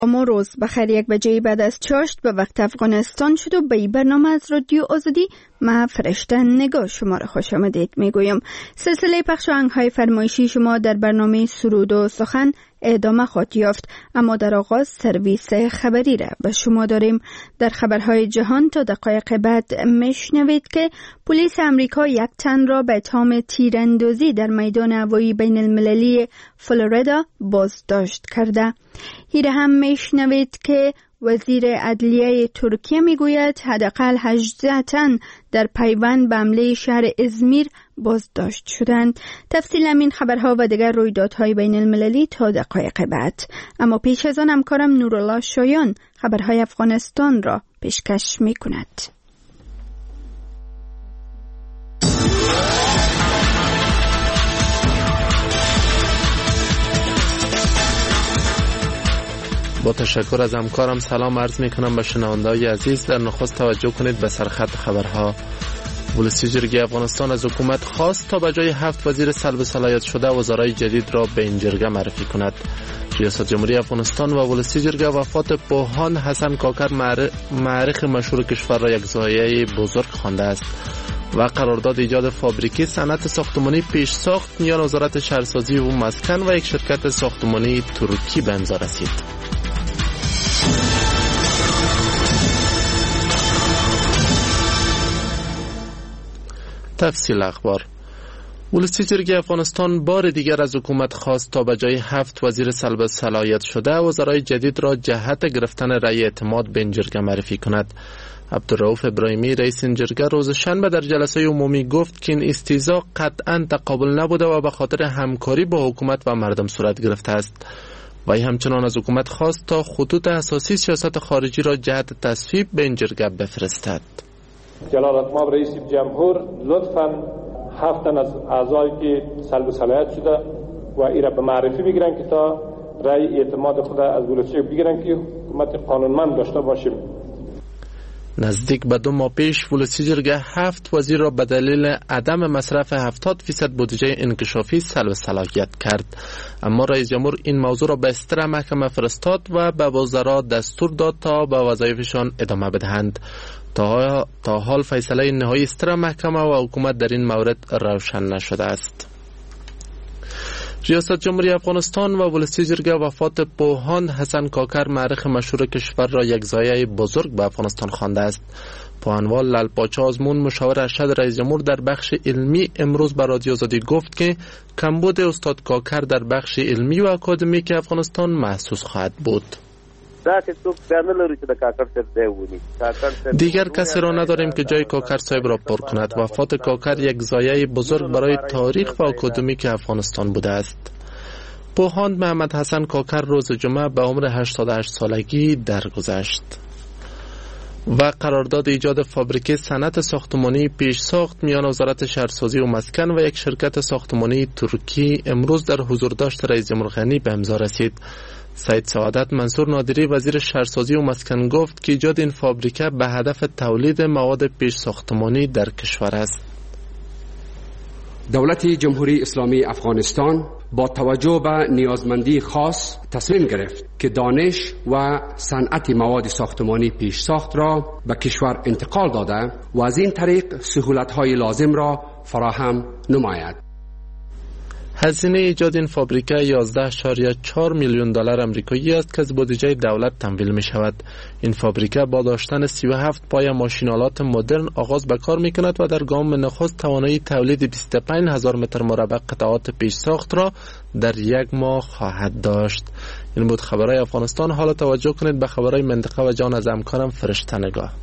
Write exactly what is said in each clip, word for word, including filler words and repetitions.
اما روز بخیر یک بجه بعد از چاشت به وقت افغانستان شد و به این برنامه از رادیو آزادی ما فرشته نگاه شما را خوش آمدید میگویم. سلسله پخش آهنگ‌های فرمایشی شما در برنامه سرود و سخن ادامه خواهد یافت، اما در آغاز سرویس خبری را به شما داریم. در خبرهای جهان تا دقایق بعد میشنوید که پلیس امریکا یک تن را به اتهام تیراندازی در میدان هوایی بین المللی فلوریدا بازداشت کرده. هیره هم میشنوید که وزیر عدلیه ترکیه میگوید حداقل هجده تن در پیوند به حمله شهر ازمیر بازداشت شدند. تفصیل همین خبرها و دیگر رویدادهای بین المللی تا دقایق بعد. اما پیش از آن همکارم نورالله شایان خبرهای افغانستان را پیشکش می کند. با تشکر از همکارم سلام عرض می کنم به شنونده‌های عزیز. در نخست توجه کنید به سرخط خبرها. ولسی جرگه افغانستان از حکومت خواست تا به جای هفت وزیر سلب صلاحیت شده وزرای جدید را به این جرگه معرفی کند. ریاست جمهوری افغانستان و ولسی جرگه وفات پوهاند حسن کاکر مورخ مشهور کشور را یک ضایعه بزرگ خوانده است و قرارداد ایجاد فابریکه صنعت ساختمانی پیش ساخت میان وزارت شهرسازی و مسکن و یک شرکت ساختمانی ترکی به امضا رسید. تفصیل اخبار. ولسی جرگه افغانستان بار دیگر از حکومت خواست تا به جای هفت وزیر سلب صلاحیت شده وزرای جدید را جهت گرفتن رأی اعتماد به این جرگه معرفی کند. عبدالرؤوف ابراهیمی رئیس این جرگه روز شنبه در جلسه عمومی گفت که این استیضاح قطعاً تقابل نبوده و به خاطر همکاری با حکومت و مردم صورت گرفته است. و همچنان از حکومت خواست تا خطوط اساسی سیاست خارجی را جهت تصویب به این جرگه بفرستد. جلالت مآب رئیس جمهور لطفاً هفت تن از اعضایی که سلب صلاحیت شده و ایرا به معرفی بگیرن که تا رأی اعتماد خود از ولسی بگیرن که حکومت قانونمند داشته باشیم. نزدیک به دو ماه پیش ولسی جرگه هفت وزیر را به دلیل عدم مصرف هفتاد فیصد بودجه انکشافی سلب صلاحیت کرد، اما رئیس جمهور این موضوع را به استر محکمه فرستاد و به وزرا دستور داد تا به وظایفشان ادامه بدهند. تا, تا حال فیصله نهایی استر محکمه و حکومت در این مورد روشن نشده است. ریاست جمهوری افغانستان و ولسی جرگه وفات پوهاند حسن کاکر مورخ مشهور کشور را یک ضایعه بزرگ به افغانستان خوانده است. پوهنوال لال پاچا آزمون مشاور ارشد رئیس جمهور در بخش علمی امروز به رادیو آزادی گفت که کمبود استاد کاکر در بخش علمی و اکادمیک افغانستان محسوس خواهد بود. دیگر کسی را نداریم که جای کاکر صاحب را پر کند. وفات کاکر یک ضایعه بزرگ برای تاریخ و اکادمیک افغانستان بوده است. پوهاند محمد حسن کاکر روز جمعه به عمر هشتاد و هشت سالگی درگذشت. و قرارداد ایجاد فابریکه صنعت ساختمانی پیش ساخت میان وزارت شهرسازی و مسکن و یک شرکت ساختمانی ترکی امروز در حضورداشت رئیس جمهور غنی به امضا رسید. سید سعادت منصور نادری وزیر شهرسازی و مسکن گفت که ایجاد این فابریکه به هدف تولید مواد پیش ساختمانی در کشور است. دولت جمهوری اسلامی افغانستان با توجه به نیازمندی خاص تصمیم گرفت که دانش و صنعت مواد ساختمانی پیش ساخت را به کشور انتقال داده و از این طریق سهولت‌های لازم را فراهم نماید. هزینه ایجاد این فابریکه یازده اشاریه چهار میلیون دلار آمریکایی است که از بودجه دولت تمویل می شود. این فابریکه با داشتن سی و هفت پای ماشینالات مدرن آغاز به کار می کند و در گام نخست توانایی تولید بیست و پنج هزار متر مربع قطعات پیش ساخت را در یک ماه خواهد داشت. این بود خبرهای افغانستان. حالا توجه کنید به خبرهای منطقه و جان از همکارم فرشته نگاه.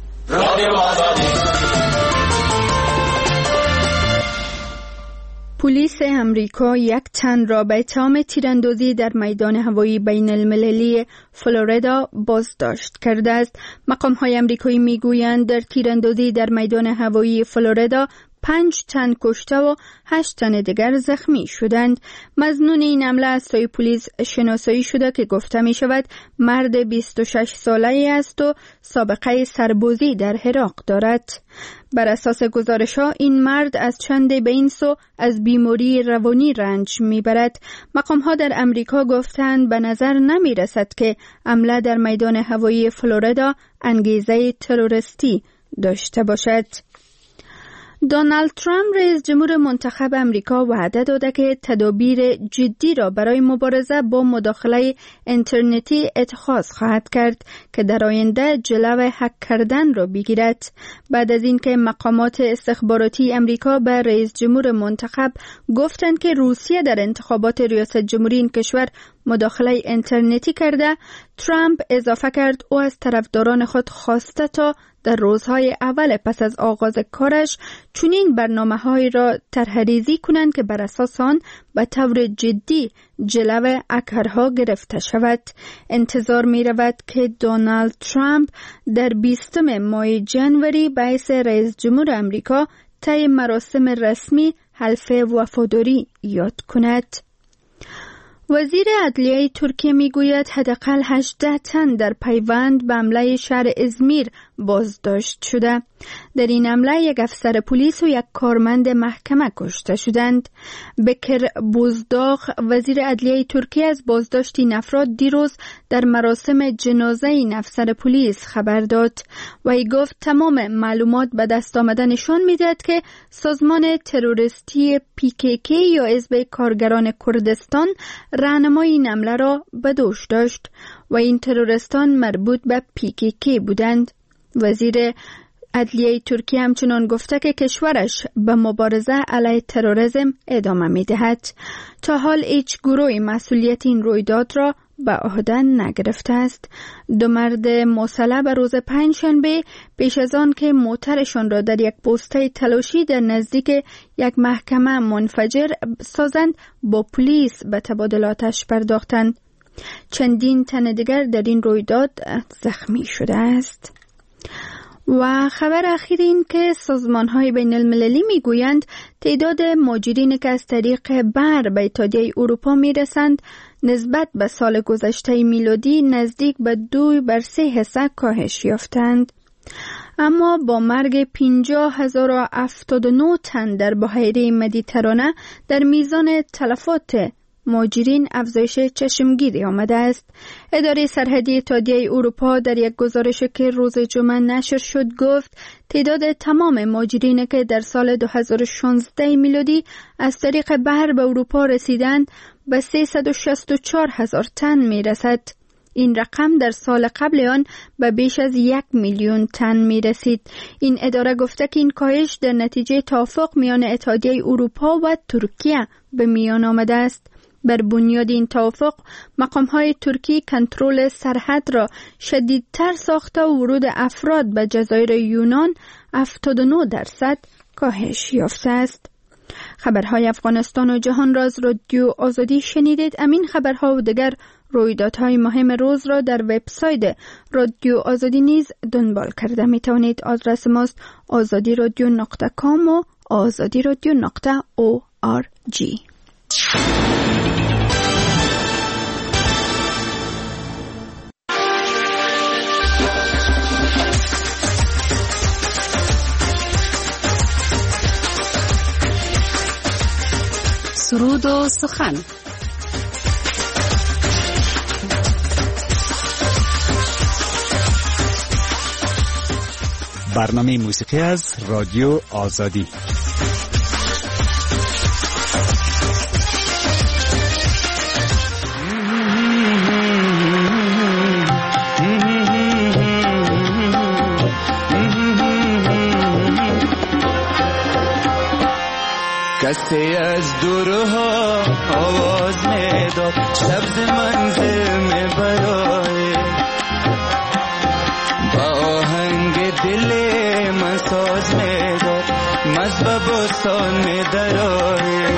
پلیس امریکا یک تن را به اتهام تیراندازی در میدان هوایی بین المللی فلوریدا بازداشت کرده است. مقام‌های امریکایی میگویند در تیراندازی در میدان هوایی فلوریدا پنج تن کشته و هشت تن دیگر زخمی شدند. مظنون این حمله از سوی پلیس شناسایی شده که گفته می شود مرد بیست و شش ساله است و سابقه سربازی در عراق دارد. بر اساس گزارش‌ها این مرد از چند به این سو از بیماری روانی رنج میبرد. مقام‌ها در امریکا گفتند به نظر نمی رسد که حمله در میدان هوایی فلوریدا انگیزه تروریستی داشته باشد. دونالد ترامپ رئیس جمهور منتخب امریکا وعده داده که تدابیر جدی را برای مبارزه با مداخله اینترنتی اتخاذ خواهد کرد که در آینده جلوی هک کردن را بگیرد. بعد از اینکه مقامات استخباراتی امریکا به رئیس جمهور منتخب گفتند که روسیه در انتخابات ریاست جمهوری این کشور مداخله اینترنتی کرده، ترامپ اضافه کرد او از طرفداران خود خواسته تا در روزهای اول پس از آغاز کارش چنین برنامه‌هایی را طرح‌ریزی کنند که بر اساس آن به طور جدی جلوی هکرها گرفته شود. انتظار می رود که دونالد ترامپ در بیستم ماه جنوری به حیث رئیس جمهور امریکا طی مراسم رسمی حلف وفاداری یاد کند. وزیر عدلیه ترکیه میگوید حداقل هجده تن در پیوند به حمله شهر ازمیر بازداشت شده. در این حمله یک افسر پلیس و یک کارمند محکمه کشته شدند. بکر بوزداغ وزیر عدلیه ترکیه از بازداشت این افراد دیروز در مراسم جنازه این افسر پلیس خبر داد. وی گفت تمام معلومات به دست آمده نشان میدهد که سازمان تروریستی پی کی کی یا حزب کارگران کردستان راهنمای این حمله را به دوش داشت و این تروریستان مربوط به پی کی کی بودند. وزیر عدلیه ترکیه همچنان گفته که کشورش به مبارزه علیه تروریسم ادامه می دهد. تا حال هیچ گروهی مسئولیت این رویداد را به عهده نگرفته است. دو مرد مسلح به روز پنجشنبه پیش از آن که موترشان را در یک پوسته تلاشی در نزدیک یک محکمه منفجر سازند با پلیس به تبادل آتش پرداختند. چندین تن دیگر در این رویداد زخمی شده است. و خبر اخیر این که سازمان‌های بین المللی میگویند تعداد مهاجرینی که از طریق بر به اتحادیه اروپا میرسند نسبت به سال گذشته میلادی نزدیک به دو بر سه حصه کاهش یافتند. اما با مرگ پنجاه هزار و هفتاد و نه تن در بحیره مدیترانه در میزان تلفات مهاجرین افزایش چشمگیری آمده است. اداره سرحدی اتحادیه اروپا در یک گزارش که روز جمعه نشر شد گفت تعداد تمام مهاجرین که در سال دو هزار و شانزده میلادی از طریق بحر به اروپا رسیدند به سیصد و شصت و چهار هزار تن می رسد. این رقم در سال قبل آن به بیش از یک میلیون تن می رسید. این اداره گفته که این کاهش در نتیجه توافق میان اتحادیه اروپا و ترکیه به میان آمده است. بر بنیاد این توافق مقام‌های ترکی کنترل سرحد را شدیدتر ساخته و ورود افراد به جزایر یونان هفتاد و نه درصد کاهش یافته است. خبرهای افغانستان و جهان را از رادیو آزادی شنیدید. امین خبرها و دیگر رویدادهای مهم روز را در وبسایت رادیو آزادی نیز دنبال کرده می توانید. آدرس ماست آزادی رادیو نقطه کام و آزادی رادیو نقطه او آر جی. سرود و سخن. برنامه موسیقی از رادیو آزادی. کسی از دورها آواز میداد شب منزل میبرای با آهنگ دل من ساز میداد مزبه بستان میدرای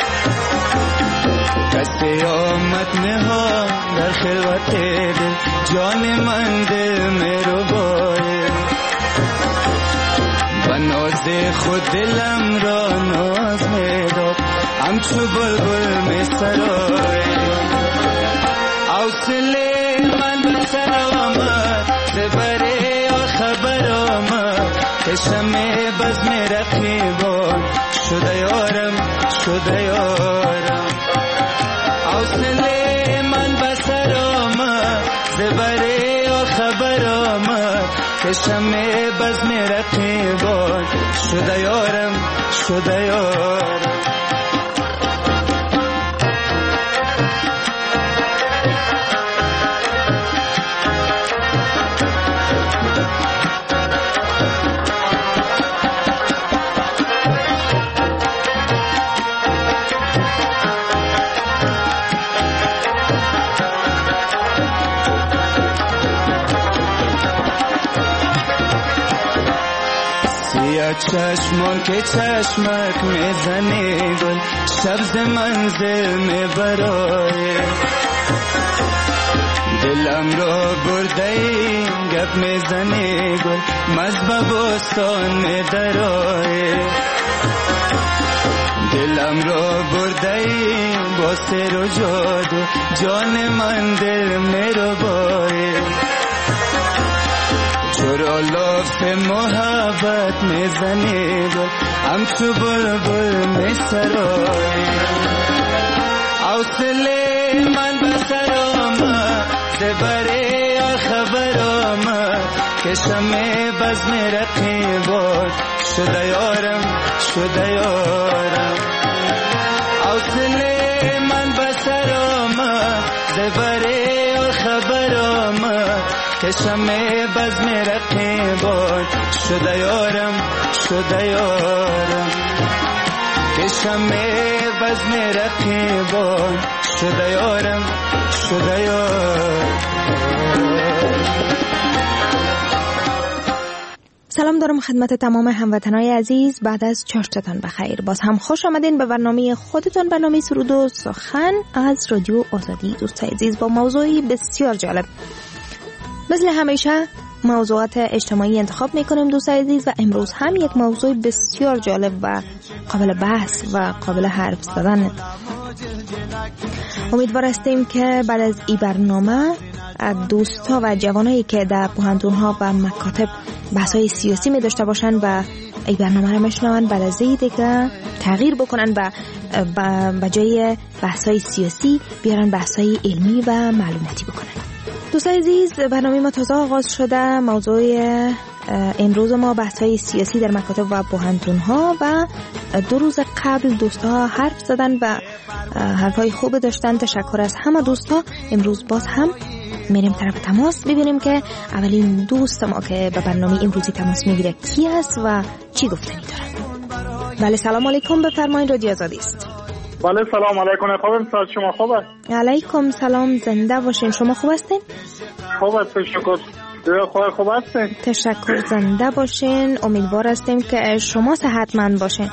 کسی آمد نها در خلوت دل جان من دل میرو بای و ناز خود دلم را ناز میداد همچو بلبل می سرای حوصله من به سر آمد زبره آ خبر آمد کشم بزم رقیبان شده یارم شده یارم حوصله من به سر آمد زبره آ خبر آمد کشم بزم رقیبان شده یارم شده یارم چشمان که چشمک میزنی گل شب منزل میبرای دلم را برده این گپ میزنی گل مزبه بستان میدرای دلم را برده این با سر و جادو جان من دل میرو بای چرا لاف محبت میزنی گل همچو بلبل میسرای حوصله من به سر آمد زبره آ خبر آمد کشم بزم رقیبان شده یارم شده یارم حوصله من به سر آمد زبره آ خبر آمد کشم بزم رقیبان شده یارم شده یارم کشم بزم رقیبان شده یارم شده یارم. سلام دارم خدمت تمام هموطنای عزیز. بعد از چاشتتان بخیر باز هم خوش آمدین به برنامه خودتون، برنامه سرود و سخن از رادیو آزادی. دوستای عزیز با موضوعی بسیار جالب مثل همیشه موضوعات اجتماعی انتخاب میکنیم دوستای عزیز، و امروز هم یک موضوع بسیار جالب و قابل بحث و قابل حرف زدن. امیدوار هستیم که بعد از این برنامه دوستا و جوانایی که در پوهنتون‌ها و مکاتب بحث‌های سیاسی می داشته باشن و این برنامه رو میشنون، بعد از این دیگه تغییر بکنن و به جای بحث‌های سیاسی بیارن بحث‌های علمی و معلوماتی بکنن. دوستای عزیز برنامه ما تازه آغاز شده. موضوع امروز ما بحث‌های سیاسی در مکاتب و پوهنتون‌ها و دو روز قبل دوستا حرف زدن و حرفای خوب داشتن. تشکر از همه دوستا. امروز باز هم میریم طرف تماس ببینیم که اولین دوست ما که به برنامه امروزی تماس میگیره کی است و چی گفتنی داره. بله سلام علیکم، بفرمایید رادیو آزادی است. بله سلام علیکم. خوبم سر شما خوب است؟ علیکم سلام، زنده باشین. شما خوب هستین؟ خوب است شکر. دیگه خوب خوب هستین؟ تشکر، زنده باشین. امیدوار هستیم که شما صحتمند باشین.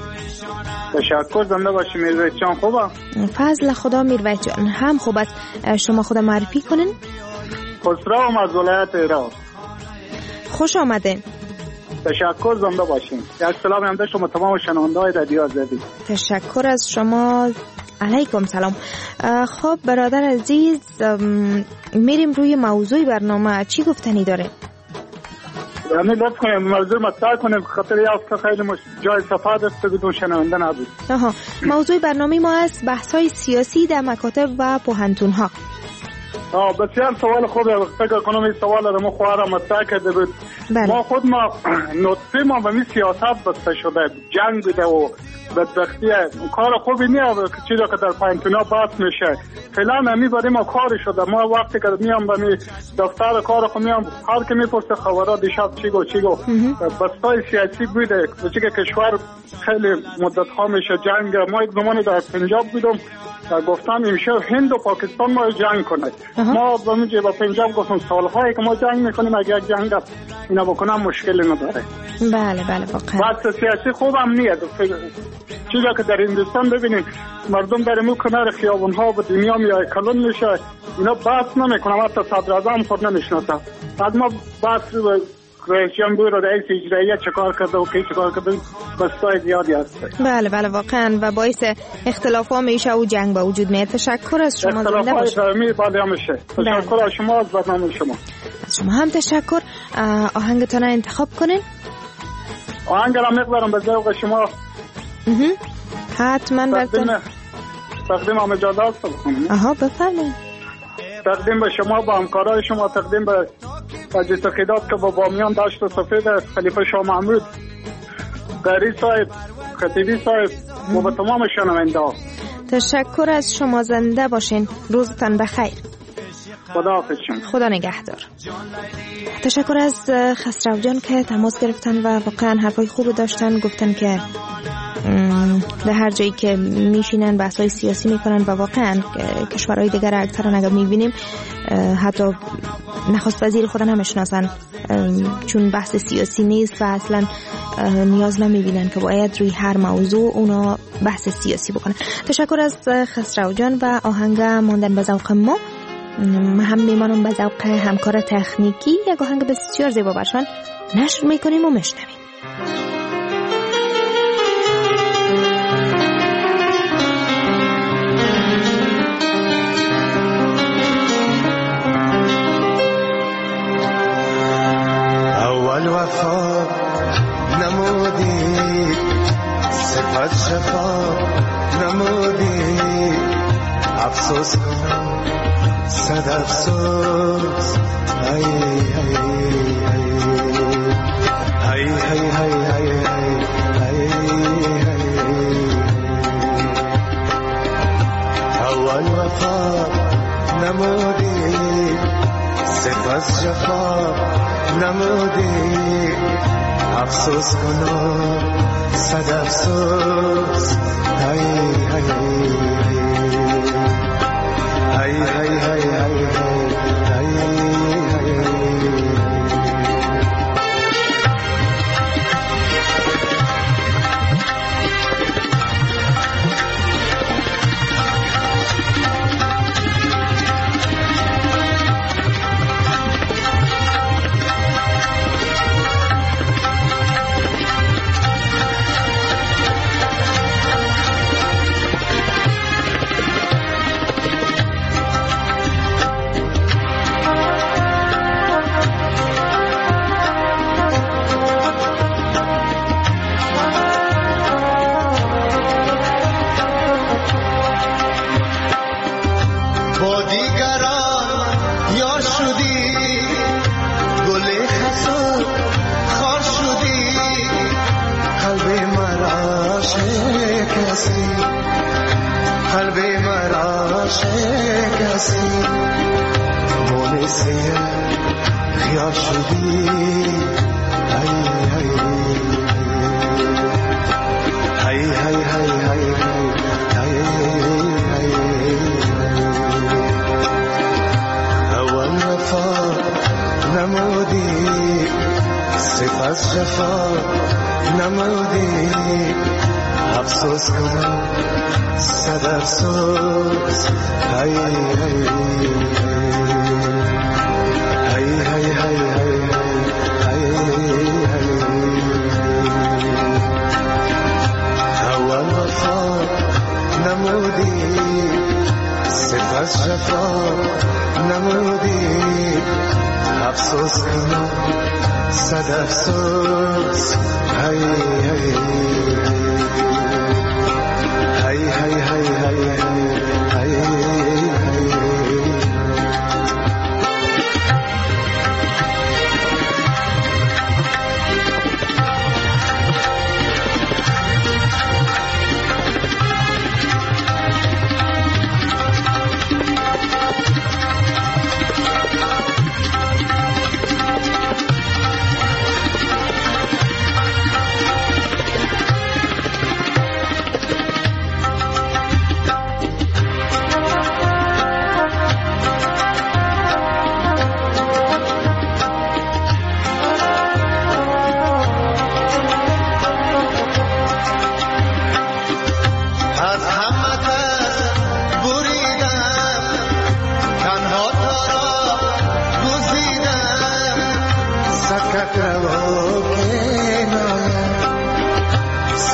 تشکر، زنده باشی. میرویس جان خوبه؟ فضل خدا میرویس جان هم خوب است. شما خود معرفی کنین. خسروم از ولایت ایران. خوش آمدین. تشکر، زنده باشین. یک سلام هم داشت شما تمام شنونده‌های رادیو آزادی. تشکر از شما. علیکم سلام. خب برادر عزیز میریم روی موضوع برنامه. چی گفتنی داره؟ یعنی لطف کنیم موضوع مطرح کنیم خاطر یه هفته خیلی مش... جای صفحه دست بدون شنونده نبود. آها، موضوع برنامه ما است بحث‌های سیاسی در مکاتب و پوهنتون‌ها. آه بسیار سوال خوبه. فکر کنم این سوال رو ما خواهر مطرح کرده بود. بله. ما خود ما نطفه ما به می سیاست بسته شده، جنگ بوده و بدبختیه. کار خوبی نیست چیزی که در پوهنتون‌ها بحث میشه. فعلا همی برای ما کار شده. ما وقتی که میام به می دفتر کار خود میام، هر که میپرسه خبرات دیشب چی گو چی گو بستای سیاسی بوده. چیزی که کشور خیلی مدت ها میشه جنگ. ما یک زمانی در پنجاب بودم، گفتم امشب هند و پاکستان ما جنگ کنه. ما با میگه با پنجاب گفتم سالهایی که ما جنگ میکنیم، اگه یک جنگ اینا بکنم مشکلی نداره. بله بله واقعا. بحث سیاسی خوبم نیست. چیزی که در هندوستان ببینید مردم در مو کنار خیابون ها و دنیا میای کلون میشه، اینا بحث نمیکنم، حتی صدر اعظم خود نمیشناسه. بعد ما بحث رئیس جمهور و رئیس اجرایی چه کار کرده و کی چه کار کرده بسای زیادی هست. بله بله واقعا و باعث اختلاف ها میشه و جنگ به وجود میاد. تشکر از شما. اختلاف های فهمی باید میشه. تشکر از شما، از برنامه شما. از شما هم تشکر. آهنگتان رو انتخاب کنین. آهنگ را میگذارم به ذوق شما. حتما براتون تقدیم هم اجازه است بکنم. آها بفرمایید. تقدیم به شما، با همکارای شما، تقدیم به مجلس قیادت که با بامیان داشت و سفید، خلیفه شاه محمود، قری صاحب، خطیبی صاحب و به تمام شنونده ها. تشکر از شما. زنده باشین. روزتان بخیر. خداحافظ شما. خدا نگهدار. تشکر از خسرو جان که تماس گرفتن و واقعا حرفای خوب داشتن. گفتن که در هر جایی که میشینن بحث‌های سیاسی میکنن و واقعا کشورهای دیگر اکثرا اگر میبینیم حتی نخست وزیر خود هم نمیشناسن چون بحث سیاسی نیست و اصلا نیاز نمیبینن که باید روی هر موضوع اونا بحث سیاسی بکنن. تشکر از خسرو جان و آهنگ ماندن به ذوق ما. هم میمانم به ذوق همکار تکنیکی. یک آهنگ بسیار زیبا برشان نشر میکنیم و میشنویم. اول وفا نمودی، سپس شفا نمودی، افسوس کنم صد افسوس. ای ای ای ای ای ای اول وفا نمودی، سپس جفا نمودی، افسوس کنم صد افسوس. ای ای ای ای ای ای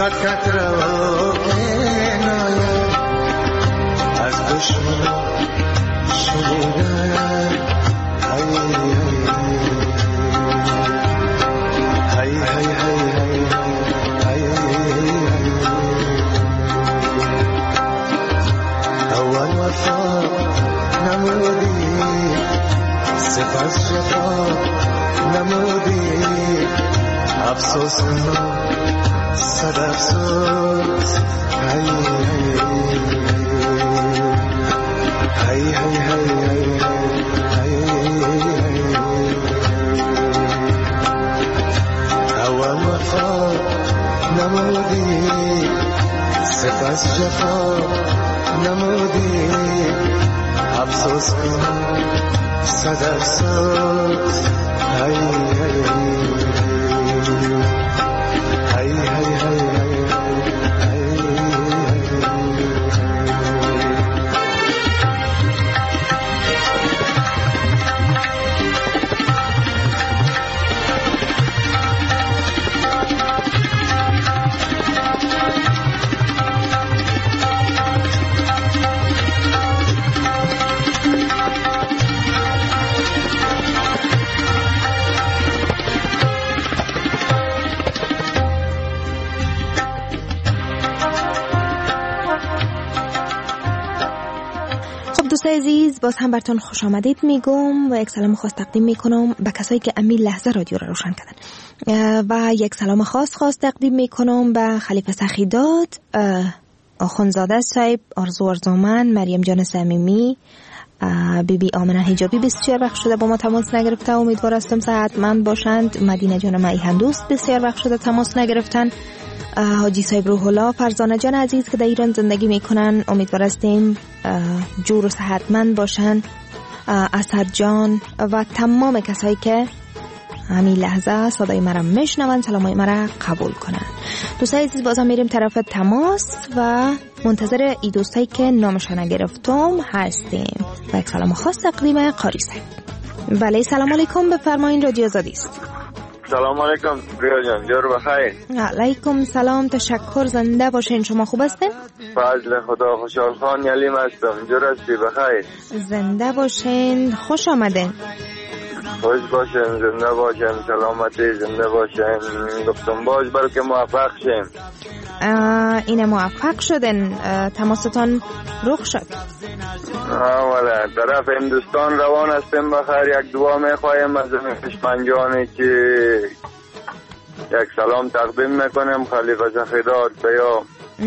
صد قطره و عنایت از دشمن شمرده هی هی هی هی هی هی اول وفا نمودی سپس جفا نمودی افسوس ما صد افسوس هی هی هی هی هی اول وفا نمودی سپس جفا نمودی افسوس ما صد افسوس هی هی هی هی هی دوستای عزیز، باز هم براتون خوش آمدید میگم و یک سلام خاص تقدیم میکنم به کسایی که امی لحظه رادیو را روشن کردن و یک سلام خاص خاص تقدیم میکنم به خلیفه سخیداد، آخونزاده صاحب، آرزو ارزومند، مریم جان صمیمی، بی بی آمنه حجابی بسیار وقت شده با ما تماس نگرفته، امیدوار هستم صحتمند باشند. مدینه جان میهن دوست بسیار وقت شده تماس نگرفتن. حاجی صاحب روح الله، فرزانه جان عزیز که در ایران زندگی میکنن، امیدوار هستیم جور و صحتمند باشن. اسد جان و تمام کسایی که همین لحظه صدای مرا میشنون سلامای مرا قبول کنن. دوستای عزیز، بازم میریم طرف تماس و منتظر ای دوستایی که نامشان نگرفتم هستیم و یک سلام خاص تقدیم قاری صاحب. بله، سلام علیکم، بفرمایید، رادیو آزادی است. سلام علیکم ریا جان، جور بخیر. علیکم سلام، تشکر، زنده باشین. شما خوب هستین؟ فضل خدا، خوشحال خان یلیم هستم. جور هستی؟ بخیر. زنده باشین، خوش آمدین. خوش باشین، زنده باشین، سلامتی، زنده باشین. گفتم باش برای که موفق شیم. این موفق شدن، تماستان رخ شد. آولا طرف هندوستان روان هستیم. بخیر، یک دعا میخوایم از پشمنجانی که یک سلام تقدیم میکنیم خلیفه سخیداد بیا.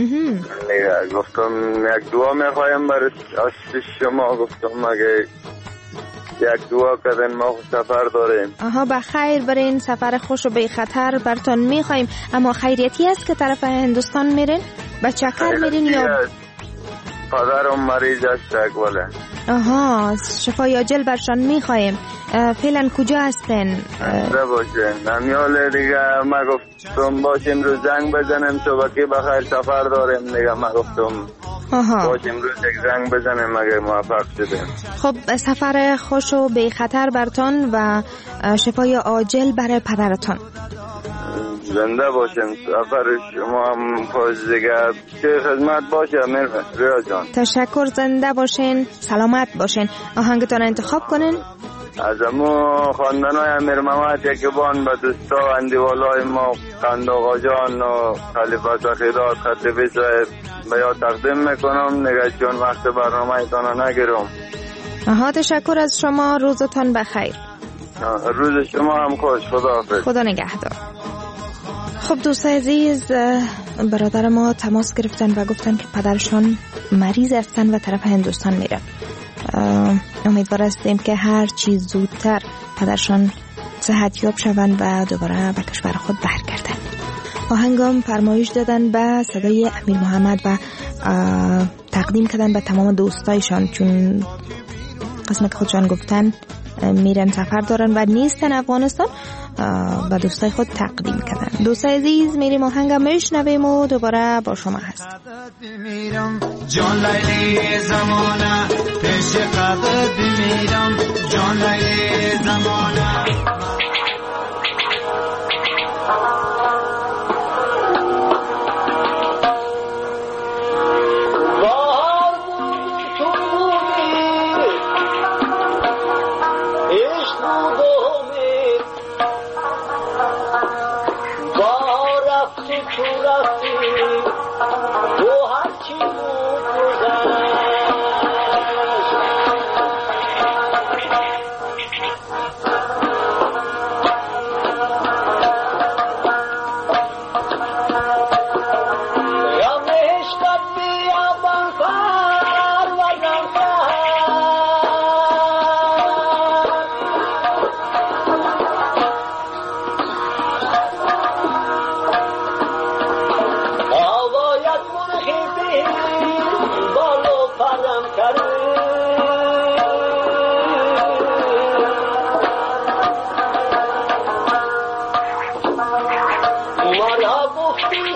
گفتم یک دعا میخوایم برای شما. گفتم اگه یک دعا کردن ما سفر داریم. آها، بخیر، برای این سفر خوش و بی خطر براتون میخوایم. اما خیریتی است که طرف هندوستان میرین؟ با چکر میرین یا پدرم مریض است اگوله؟ آها، شفای عاجل برشان میخوایم. فعلا کجا هستن؟ زنده باشین. نمیاله دیگه. ما گفتم باشیم رو زنگ بزنیم شبکی بخیر سفر داریم دیگه. ما گفتم آها، باشیم رو یک زنگ بزنیم اگه موفق شدیم. خب، سفر خوش و بی خطر براتون و شفای عاجل برای پدرتون. زنده باشین. سفر شما هم خوش دیگه. چه خدمت باشه امیر ریا جان. تشکر، زنده باشین، سلامت باشین. آهنگتون انتخاب کنین. از امو خواندنای امیر محمد یکیبان به دوستا و اندیوالای ما قند آقا جان و خلیفه سخیداد خطیبی صاحب به یاد تقدیم میکنم نگه چون وقت برنامه ایتانا نگیرم. آها، تشکر از شما، روزتان بخیر. روز شما هم خوش. خدا حافظ. خدا نگهدار. خب دوستای عزیز، برادر ما تماس گرفتن و گفتن که پدرشان مریض هستن و طرف هندوستان میرن. امیدوار هستیم که هر چیز زودتر پدرشان صحت یاب شوند و دوباره به کشور خود برگردن. آهنگام فرمایش دادن به صدای امیر محمد و تقدیم کردن به تمام دوستایشان، چون قسم که خودشان گفتن میرن سفر دارن و نیستن افغانستان، با دوستای خود تقدیم کردن. دوستای عزیز، میریم آهنگم میشنویم و دوباره با شما هست. جان لیلی زمانه پیش قدر میرم، جان لیلی زمانه.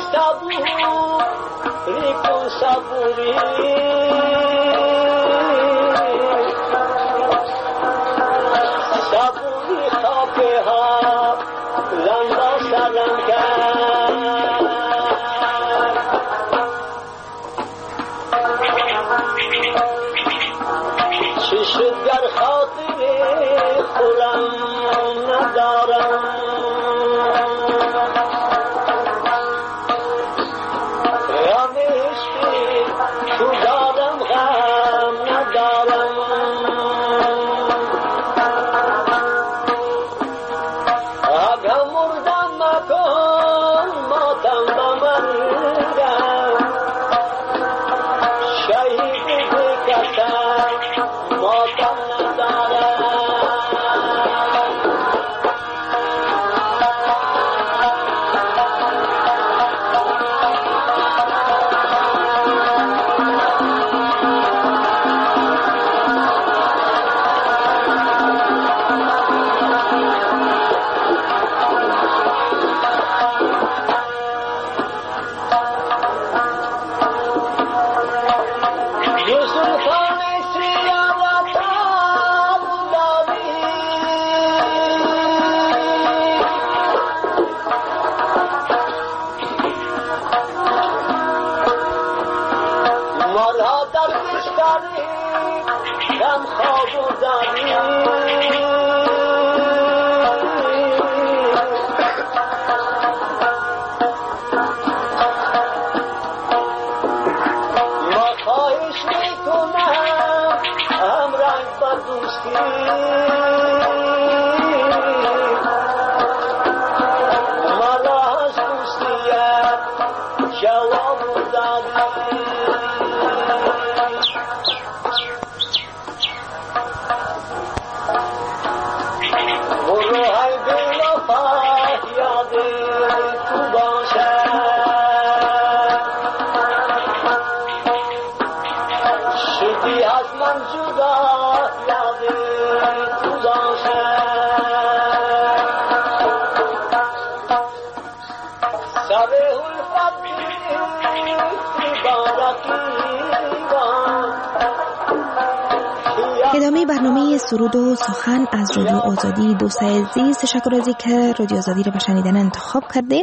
saburi con saburi saburi khake ha lamba salanka چشم در خاطر خورم ندارم غم عشقی تو دارم غم ندارم اگه مردم مکن ماتم بمرگم شهید بکشم ماتم ندارم ادامه برنامه سرود و سخن از رادیو آزادی. دوستای عزیز تشکر از اینکه رادیو آزادی رو به شنیدن انتخاب کردین.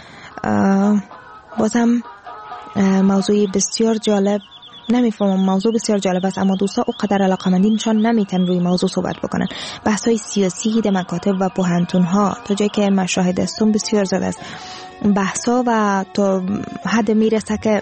بازم موضوع بسیار جالب، نمیفهمم موضوع بسیار جالب است، اما دوستا اونقدر علاقه‌مندی نشان نمیتن روی موضوع صحبت بکنن. بحث‌های سیاسی در مکاتب و پوهنتون‌ها تا جایی که مشاهده استم بسیار زیاد است. بحث‌ها و تا حد میرسه که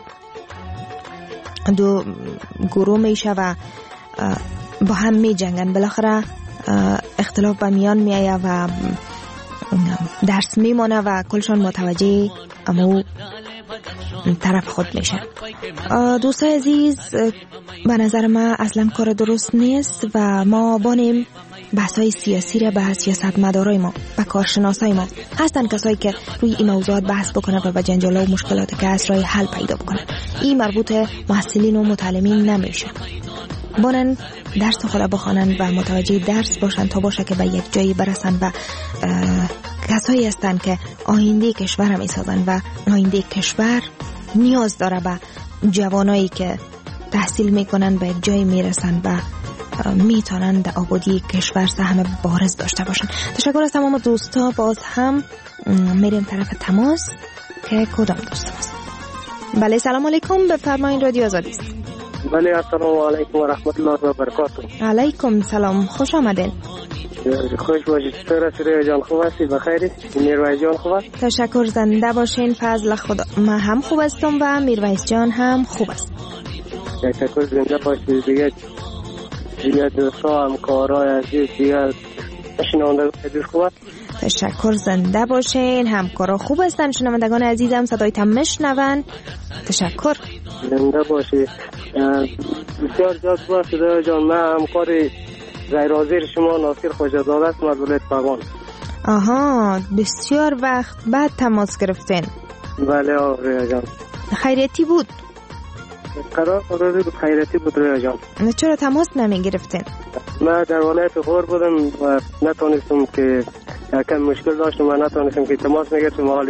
دو گروه میشه و با هم می جنگن، بالاخره اختلاف به میان می آید و درس می مانه و کلشان متوجه امو طرف خود میشه. دوستای عزیز، به نظر ما اصلا کار درست نیست و ما بانیم بحث‌های سیاسی را به سیاستمدارای ما، به کارشناسای ما هستن کسایی که روی این موضوعات بحث بکنن و به جنجال و مشکلات که هست رای حل پیدا بکنن. این مربوط محصلین و متعلمین نمیشه. بانن درس خود بخوانن و متوجه درس باشن تا باشه که به یک جایی برسن و کسایی هستن که آینده کشور هم میسازن و آینده کشور نیاز داره به جوانایی که تحصیل میکنن به یک جایی میرسن و میتونن در آبادی کشور سهم بارز داشته باشن. تشکر از تمام دوستا. باز هم میریم طرف تماس که کدام دوست است. بله سلام علیکم، بفرمایید رادیو آزادی است. بله السلام علیکم و رحمت الله و برکاته. علیکم سلام، خوش آمدین. خوش باشید. چطور است ریاض جان؟ خوب هستی؟ بخیری؟ میرویس جان خوب است؟ تشکر، زنده باشین. فضل خدا. من هم خوب هستم و میرویس جان هم خوب است. تشکر، زنده باشید. دیگه دیگه دوستا همکارای عزیز دیگه شنوندگان عزیز خوب است؟ تشکر، زنده باشین. همکارا خوب هستن، شنوندگان عزیزم صدایتان میشنون. تشکر، زنده باشید. بسیار جاد باشه ریاض جان. من همکاری غیر حاضر شما ناصر خوشزاده است، از ولایت پروان. آها، بسیار وقت بعد تماس گرفتین. بله ریاض جان. خیریتی بود؟ قرار قراری بود خیریتی بود ریاض جان. چرا تماس نمی گرفتین؟ من در ولایت غور بودم و نتونستم که کم مشکل داشتم و نتونستم که تماس نگرفتم، حالی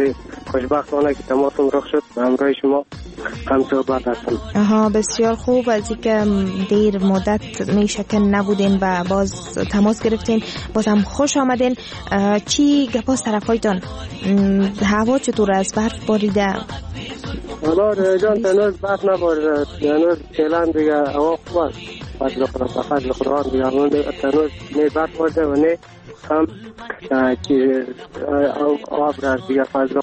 خوشبختانه که تماسم رخ شد به همراه شما هم صحبت هستم. آها بسیار خوب. از اینکه دیر مدت میشه که نبودین و باز تماس گرفتین، باز هم خوش آمدین. چی گپاس طرفایتان؟ هوا چطور است؟ برف باریده؟ حالا جان تنوز برف نباریده، تنوز فعلا دیگه هوا خوب است. فضل خدا فضل خدا دیگه تنوز نه برف باریده و نه هم که آب را دیگه فضل.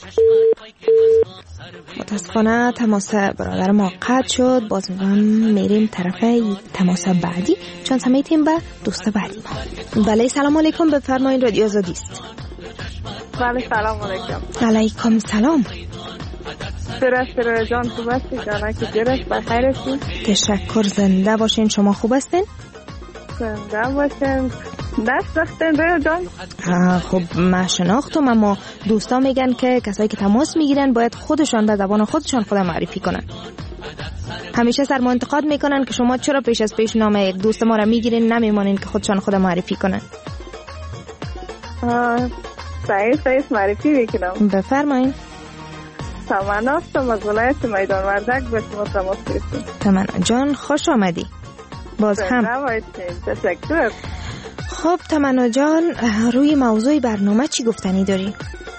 متاسفانه تماس برادر ما قطع شد. باز میریم طرف تماس بعدی چون سمیتیم به دوست بعدی ما. بله سلام علیکم، بفرمایید رادیو آزادی است. بله سلام علیکم. علیکم سلام. سرش سرش جان خوب هستی؟ جانه که جرش بخیر هستی؟ تشکر، زنده باشین. شما خوب هستین؟ زنده باشین. دست داشتین روی جان؟ خب من شناختم، اما دوستا میگن که کسایی که تماس میگیرن باید خودشان به زبان خودشان خود معرفی کنن. همیشه سر ما انتقاد میکنن که شما چرا پیش از پیش نام یک دوست ما را میگیرین، نمیمانین که خودشان خود معرفی کنن. صحیح صحیح معرفی میکنم. بفرمایین. تمنا هستم از ولایت میدان وردک، به شما تماس گرفتیم. تمنا جان خوش آمدی. باز هم تشکر. خب تمنا جان، روی موضوع برنامه چی گفتنی داری؟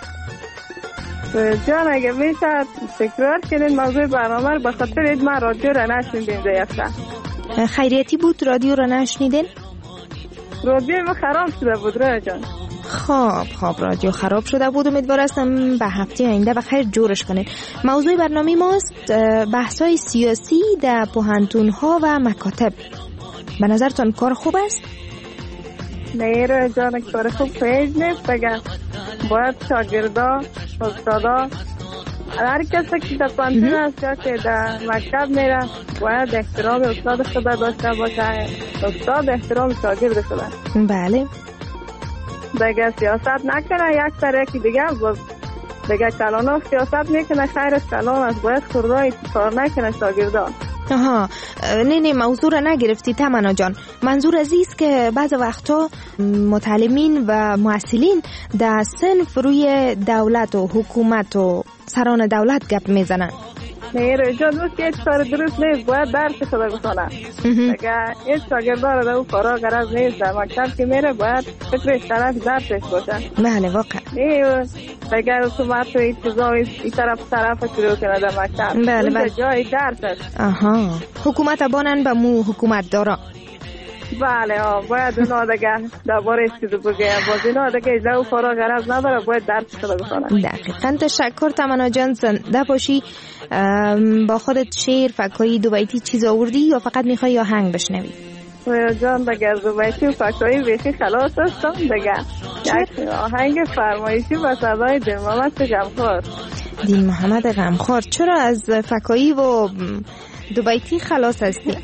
جان اگه میشه تکرار کنین موضوع برنامه رو، به خاطر ما رادیو را نشنیدیم دیگه. خیریتی بود رادیو را نشنیدین؟ رادیو ما خراب شده بود رای جان. خب خب رادیو خراب شده بود. امیدوار هستم به هفته آینده بخیر جورش کنین. موضوع برنامه ماست بحث‌های سیاسی در پوهنتون‌ها و مکاتب. به نظرتان کار خوب است؟ نه رو جان کار خوب پیش نیست. بگم باید شاگردا، استادا، هر کسی که در پوهنتون است یا که در مکتب میره باید احترام استاد خود داشته باشه، استاد احترام شاگرد خود. بله. دیگه سیاست نکنه یک سر یکی دیگه، باز دیگه کلان سیاست میکنه، خیر کلان است. باید خردای کار نکنه شاگردان. آها نه نه موضوع را نگرفتی تمنا جان. منظور عزیز که بعض وقتا متعلمین و محصلین در صنف روی دولت و حکومت و سران دولت گپ میزنن. نه رجا دوست که کار درست نیست، باید درس خدا بخونه. اگر این شاگردار رو او کارا غرض نیست، در مکتب که میره باید فکرش طرف درسش باشه. بله واقعا. نه اگر حکومت و این چیزا این طرف طرف شروع کنه در مکتب، بله بله جای درس است. آها حکومت بانن به مو حکومت دارا. بله آه باید اونا دیگه دربارش چیزو بگه، باز اینا دیگه اجلا و کارا غرض نداره، باید درس خدا بخونه. دقیقاً. تشکر تمنا جان، زنده باشی. با خودت شعر، فکایی، دو بیتی چیز آوردی یا فقط میخوای آهنگ بشنوی؟ جان دیگه دو بیتی و فکایی بیخی خلاص هستم دیگه. یک آهنگ فرمایشی با صدای دین محمد غمخوار. دین محمد غمخوار. چرا از فکایی و دو بیتی خلاص هستی؟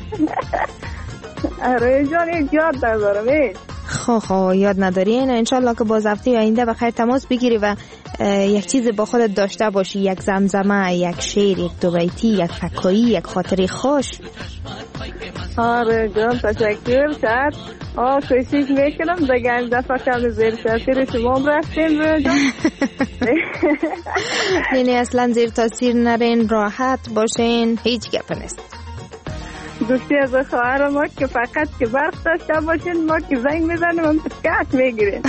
آره جان یاد ندارم. خب خب یاد نداری؟ نه انشالله که باز هفته آینده بخیر تماس بگیری و یک چیز با خودت داشته باشی، یک زمزمه، یک شعر، یک دو بیتی، یک فکایی، یک خاطری خوش. آره جان تشکر. شاید آه کوشش میکنم دیگه این دفعه کم زیر تاثیر شما هم رفتیم رو جان. نه نه اصلا زیر تاثیر نرین، راحت باشین، هیچ گپ نیست. دوستی از خواهر ما که فقط که برق داشته باشین، ما که زنگ میزنیم هم تکت میگیرین.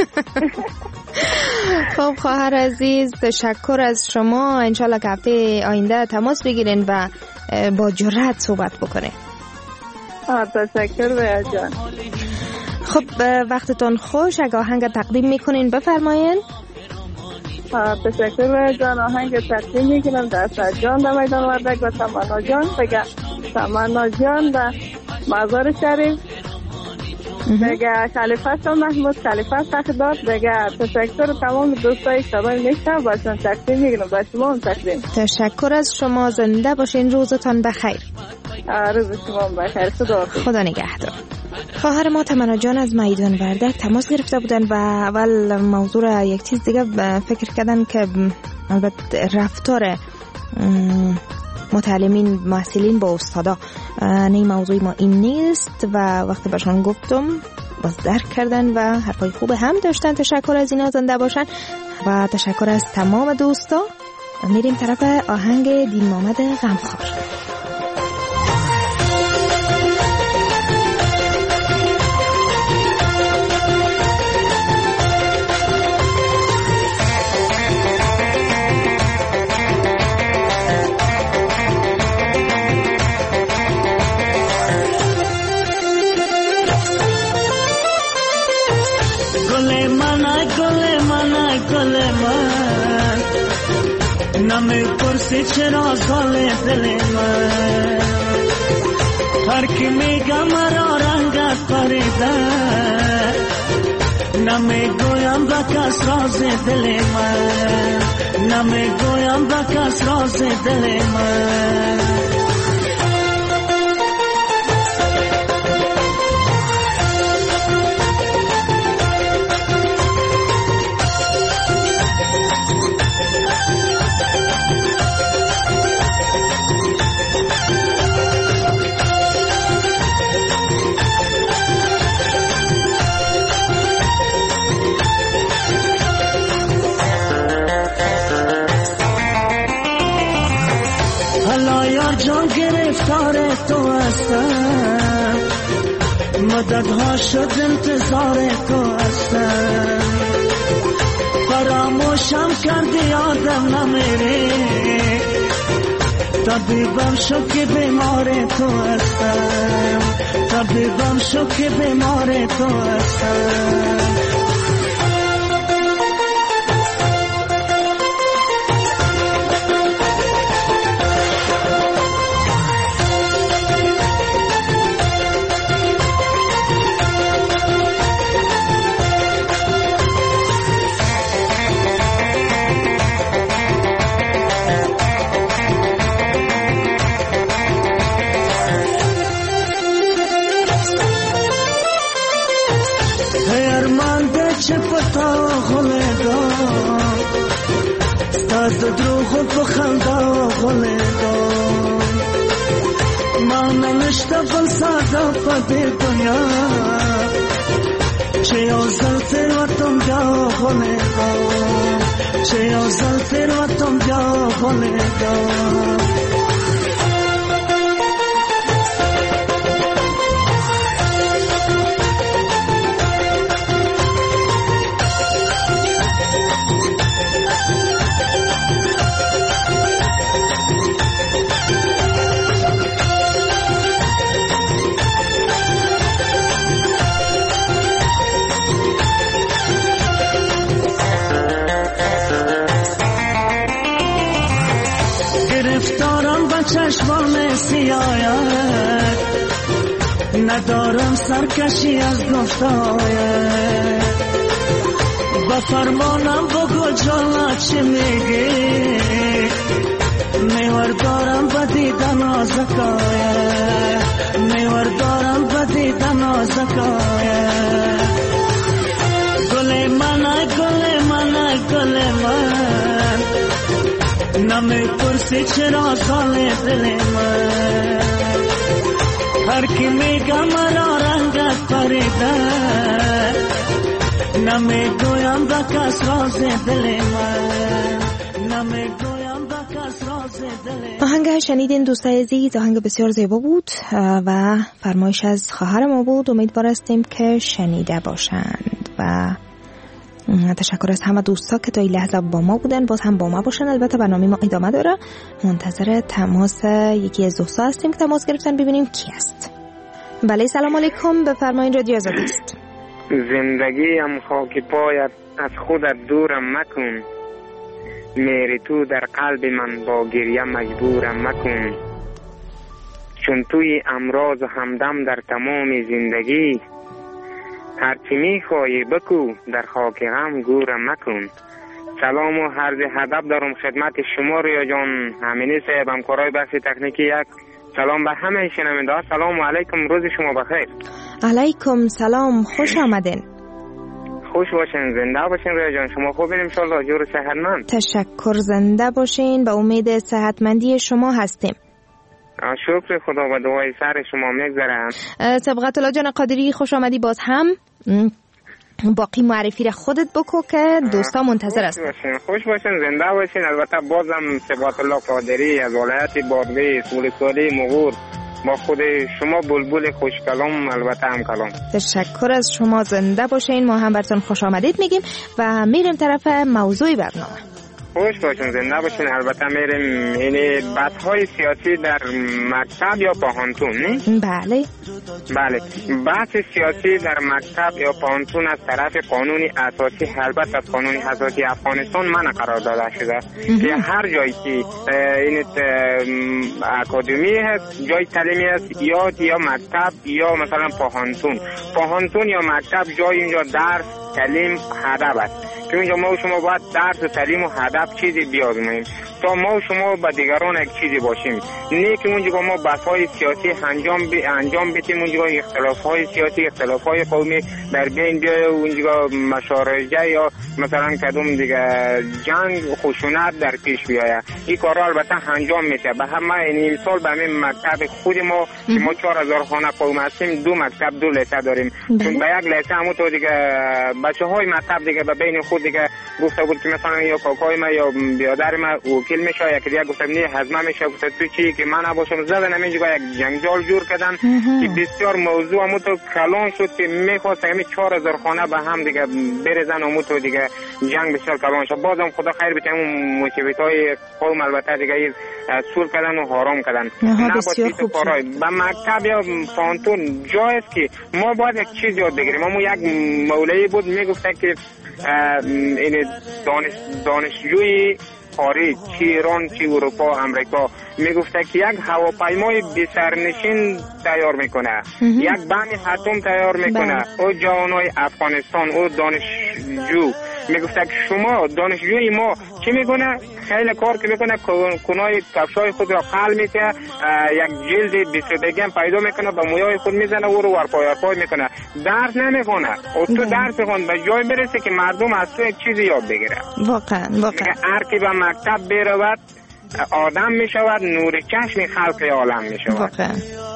خب خواهر عزیز تشکر از شما. انشالله که هفته آینده تماس بگیرین و با جرأت صحبت بکنین. آه تشکر بیا جان. خب وقتتون خوش. اگه آهنگ تقدیم میکنین بفرمایین. آه تشکر بیا جان. آهنگ تقدیم میکنم در سجان در میدان وردک و تمنا جان. بگه تمنا جان در مزار شریف، بگه خلیفه شا محمود خلیفه سخدار. بگه تشکر تمام دوستای شبای میشتر باشن تقدیم میکنم، با شما هم تقدیم. تشکر از شما. زنده باشین. روزتان بخیر. روز شما بخیر. خدا خدا نگهدار. خواهر ما تمنا جان از میدان وردک تماس گرفته بودن و اول موضوع یک چیز دیگه فکر کردن که البته رفتار متعلمین محصلین با استادا. نه موضوع ما این نیست و وقتی باشان گفتم باز درک کردن و حرفای خوب هم داشتن. تشکر از اینا، زنده باشن و تشکر از تمام دوستا. میریم طرف آهنگ دین محمد غمخوار. نمی پرسی چرا زال دل من، هر کی میگه مرا رنگت پریده، نمی گویم به کس راز دل من، نمی گویم به کس راز دل من. جان گرفتار تو هستم، مددها شد انتظار تو هستم، فراموشم کردی یادم نمیری، طبیبم شو که بیمار تو هستم، طبیبم شو که بیمار تو هستم. ستاد دروغ بخندا غلدا، ما نشتغل ساده پدی دنیا، چه یازل تیر و تم جا غلدا، چه یازل تیر و تم جا غلدا. چشمان سیاید ندارم سرکشی از گفتاید، با فرمانم بگو جانا چی میگی، میور دارم بدیدن آزکاید، میور دارم بدیدن آزکاید. گل من گل من گل من، نمی پرسی چرا سال دل من، هر کی میگه مرا رنگت پریده، نمی گویم به کس راز دل من، نمی گویم به کس راز دل من. آهنگ شنیدین دوستای عزیز، آهنگ بسیار زیبا بود و فرمایش از خواهر ما بود. امیدوار هستیم که شنیده باشند و تشکر از همه دوستا که تا این لحظه با ما بودن، باز هم با ما باشن. البته برنامه ما ادامه داره، منتظر تماس یکی از دوستا هستیم که تماس گرفتن، ببینیم کی است. بله سلام علیکم، بفرمایید رادیو آزادی است. زندگیم خاک پایت از خودت دورم مکن، میری تو در قلب من با گریه مجبورم مکن، چون توی امراض و همدم در تمام زندگی، هرچی میخوایی بکو در خاک غم گورم مکن. سلام و عرض ادب دارم خدمت شما ریا جان همینی صاحب، همکارای بخش تکنیکی. یک سلام به همه شنونده ها، سلام علیکم، روز شما بخیر. علیکم سلام، خوش آمدین. خوش باشین، زنده باشین ریا جان. شما خوبین ان شاء الله، جور صحتمند؟ تشکر، زنده باشین، به امید صحتمندی شما هستیم. شکر خدا و دعای سر شما میگذرم. سبقت الله جان قادری، خوش آمدی باز هم. باقی معرفی را خودت بکو که دوستا منتظر هستن. خوش باشین، زنده باشین. البته بازم ثبات الله قادری از ولایت بادغیس ولسوالی مغور با خود شما بلبل خوش کلام البته هم کلام. تشکر از شما، زنده باشین. ما هم براتون خوش آمدید میگیم و میریم طرف موضوع برنامه. خوش باشین، زنده باشین. البته میریم این بحث‌های سیاسی در مکتب یا پاهانتون، نه؟ بله بله. بحث سیاسی در مکتب یا پاهانتون از طرف قانون اساسی، البته از قانون اساسی افغانستان من قرار داده شده که هر جایی که این اکادمی هست، جای تعلیمی هست، یا یا مکتب یا مثلا پاهانتون. پاهانتون یا مکتب جای اینجا درس، تعلیم، ادب است. که اینجا ما و شما باید درس و تعلیم و ادب چیزی بیازماییم تا ما و شما به دیگران یک چیزی باشیم، نه که اونجا ما بحث‌های سیاسی انجام بی انجام بدیم، اونجا اختلاف‌های سیاسی، اختلاف‌های قومی در بین بیاید، اونجا مشارجه یا مثلا کدوم دیگه جنگ خشونت در پیش بیاید. این کارا البته انجام میشه. به همه این مثال به همین مکتب خود ما که ما چهار هزار خانه قوم هستیم، دو مکتب دو لیسه داریم. چون به یک لیسه همون تو دیگه بچه‌های مکتب دیگه به بین خود دیگه گفته بود که مثلا یا کاکای ما یا برادر ما وکیل میشه، یکی دیگه گفتم نه هضمه میشه، گفت تو چی که من نباشم، زدن همینجا یک جنجال جور کردن که بسیار موضوع همون تو کلان شد که میخواست همین چهار هزار خانه به هم دیگه بریزن، همون تو دیگه جنگ بسیار کلان شد. بازم خدا خیر بده اون مصیبت‌های قوم البته دیگه سور کردن و حرام کردن. نه بسیار خوب کارای به مکتب یا پانتون جای است که ما باید یک چیز یاد بگیریم. ما یک مولوی بود میگفت که این دانش دانشجوی خارج چی ایران چی اروپا امریکا میگفته که یک هواپیمای بی سرنشین تیار میکنه، یک بم اتم تیار میکنه. او جوانای افغانستان، او دانشجو میگفته که شما دانشجوی ما چی میکنه؟ خیلی کار که میکنه، کنای کفشای خود را قل میکنه، یک جلد بیسودگی پیدا میکنه، به مویای خود میزنه، او رو ورپای ورپای میکنه، درس نمیخونه. او تو درس بخون به جای برسه که مردم از تو یک چیزی یاد بگیره. واقعا واقعا هر کی به مکتب برود آدم میشود، نور چشم خلق عالم میشود. واقعا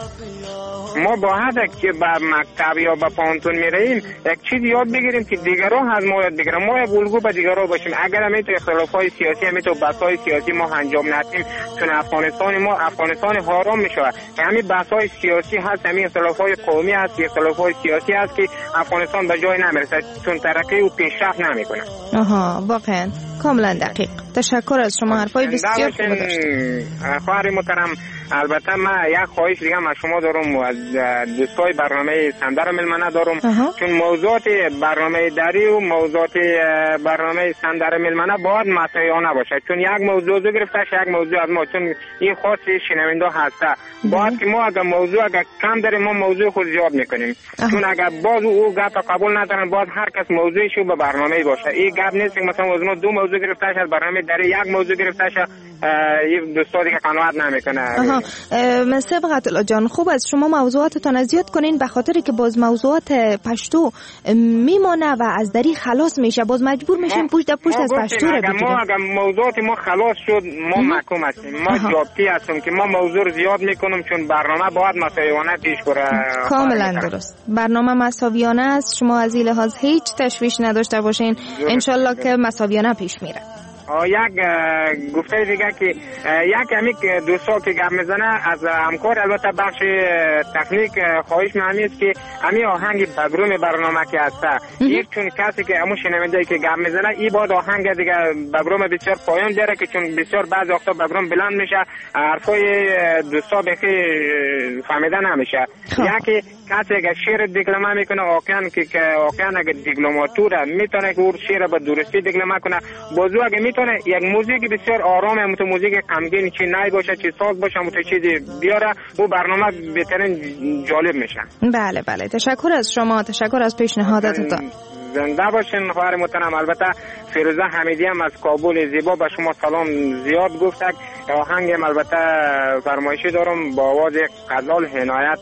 ما باید که به مکتب یا به پانتون میریم یک چیز یاد بگیریم که دیگران از ما یاد بگیرن، ما یک الگو به دیگران باشیم. اگر همین تو اختلافات سیاسی، همین تو بحث‌های سیاسی ما انجام ندیم، چون افغانستان ما افغانستان حرام میشه. همین بحث‌های سیاسی هست، همین اختلافات قومی هست، اختلافات سیاسی هست که افغانستان به جای نمیرسه، چون ترقی و پیشرفت نمیکنه. آها واقعا کاملا دقیق. تشکر از شما، حرفای بسیار خوب داشتید. خواهر محترم، البته من یک خواهش دیگه از شما دارم و از دوستای برنامه سندر ملمنه دارم. اه. چون موضوعات برنامه دری و موضوعات برنامه سندر ملمنه باید مسئولانه باشه، چون یک موضوع رو گرفتش یک موضوع از ما، چون این خاص شنونده هسته. باید که ما اگر موضوع اگر کم داریم ما موضوع خود زیاد میکنیم. اه. چون اگر باز او گپ قبول ندارن باید هر کس موضوعشو به برنامه باشه. این گپ نیست که مثلا از ما دو موضوع گرفتش از برنامه دری یک موضوع گرفتش این دوستا دیگه قناعت نمیکنه. من سبقت الله جان، خوب از شما موضوعاتتون زیاد کنین، به خاطری که باز موضوعات پشتو میمونه و از دری خلاص میشه، باز مجبور میشیم پشت پشت از پشتو رو بگیریم. ما اگر موضوعات ما خلاص شد ما محکوم هستیم، ما جابتی هستیم که ما موضوع رو زیاد میکنیم، چون برنامه باید مساویانه پیش بره. کاملا درست، برنامه مساویانه است، شما از این لحاظ هیچ تشویش نداشته باشین، انشالله که مساویانه پیش میره. یک گفته دیگه که یک همیک دوستا که گپ میزنه از همکار البته بخش تکنیک خواهش من است که همی آهنگ بگروم برنامه که هسته یک، چون کسی که همون شنونده که گپ میزنه این باید آهنگ دیگه بگروم بسیار پایان بیاره، که چون بسیار بعضی وقتا بگروم بلند میشه، حرفای دوستا بخی فهمیده نمیشه. یکی کسی که شعر دیکلمه میکنه واقعا که واقعا اگه دیکلماتوره میتونه که اون شعر به درستی دیکلمه کنه، بازو اگه میتونه یک موزیک بسیار آرام، همون موزیک غمگین چی نای باشه چی ساز باشه، همون چیزی بیاره، او برنامه بهترین جالب میشه. بله بله، تشکر از شما، تشکر از پیشنهاداتتون. زنده باشین خواهر محترم. البته فیروزه حمیدی هم از کابل زیبا به شما سلام زیاد گفتک. آهنگم البته فرمایشی دارم با آواز غزال عنایت،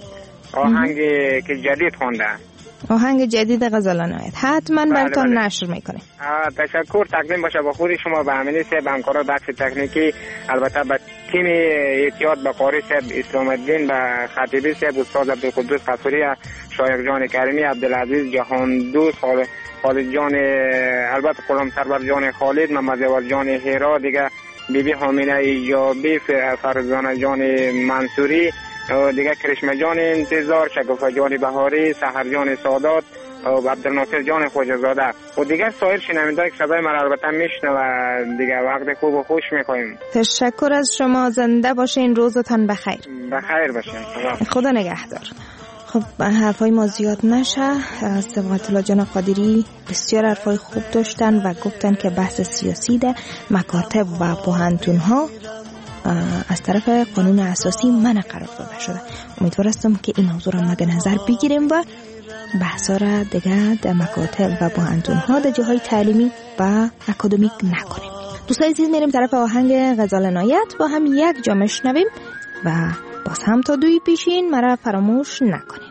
آهنگی که جدید خونده، آهنگ جدید غزال عنایت حتما براتون بله نشر میکنه. تشکر تقدیم باشه با خود شما، به همین سه همکارا بخش تکنیکی، البته به تیم احتیاط به قاری صاحب اسلام الدین، به خطیبی صاحب استاد عبدالقدوس قصوری، شایق جان کریمی، عبدالعزیز جهان دوست، خالد جان، البته غلام سرور جان خالد، محمد جواد جان هیرا، دیگه بیبی حامینه ایجابی، فرزانه جان منصوری، دیگه کرشمه جان انتظار، شگفه جان بهاری، سحر جان سادات و عبدالناصر جان خواجه‌زاده و دیگر سایر شنونده‌ای که صدای من البته میشنوه. دیگه وقت خوب و خوش می‌خوایم. تشکر از شما، زنده باشین، روزتان بخیر. بخیر باشین. خدا نگهدار. خب حرفای ما زیاد نشه. از سبقت الله جان قادری بسیار حرفای خوب داشتن و گفتن که بحث سیاسی ده مکاتب و پوهنتون ها از طرف قانون اساسی منع قرار داده شده. امیدوار هستم که این موضوع را مد نظر بگیریم و بحثا را دیگه در مکاتب و پوهنتون ها در جاهای تعلیمی و اکادمیک نکنیم. دوستای عزیز، میریم طرف آهنگ غزال عنایت، با هم یک جا میشنویم و باز هم تا دوی پیشین مرا فراموش نکنیم.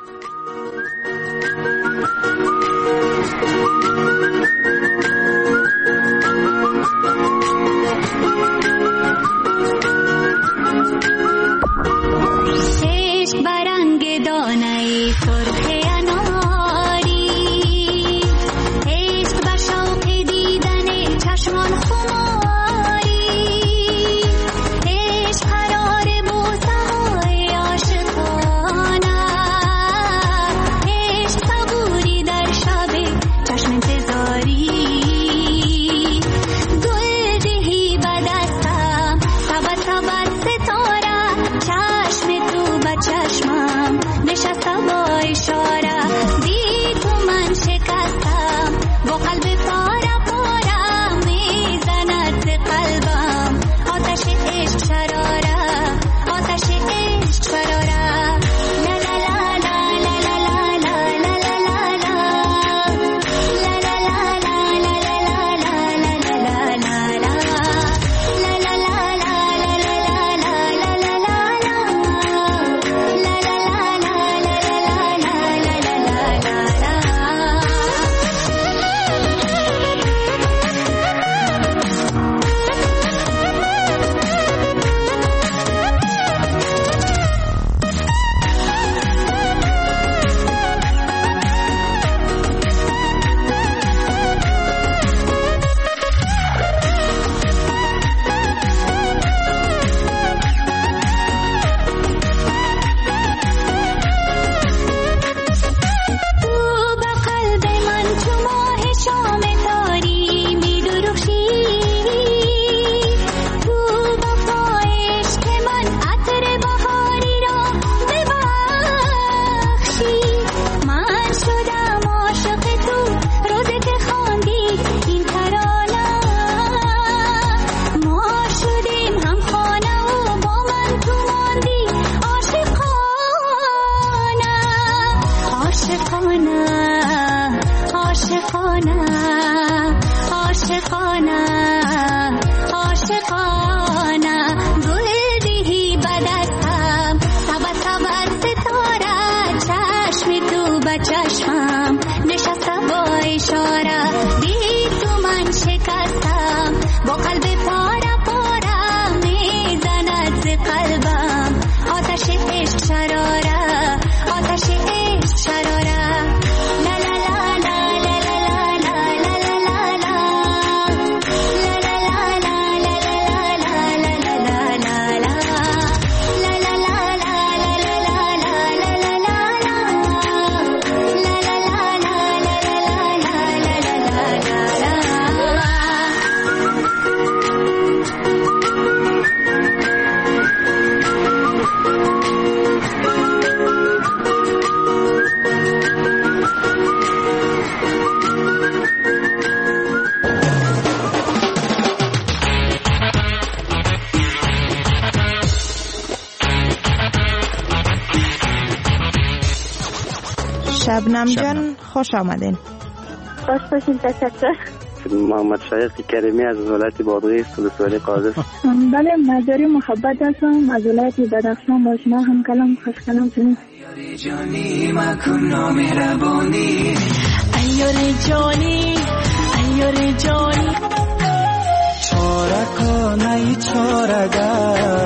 عشق برنگ دانه سرخ اناری، عشق بر شوق دیدن چشمان خماری، عشق قرار بوسه های عاشقانه، عشق صبوری در شب چشم انتظاری، گل دهی به دستم سبت سبت ستاره، چشم تو به چشمم نشسته با اشاره، بی تو من شکستم با قلب پاره پاره، میزند ز قلبم آتش عشق شراره، آتش عشق شراره. لا لا لا لا لا لا لا لا لا لا لا لا شبنم جان خوش آمدین. خوش باشین. تشکر. محمد شایق کریمی از ولایت بادغیس و سوال قادس. بله، مزاری محبت هستم از ولایت بدخشان. با شما هم کلام خوش کلام شدیم. ایار جانی مکن نامهربانی، ایار جانی ایار جانی، چارکانه چارگر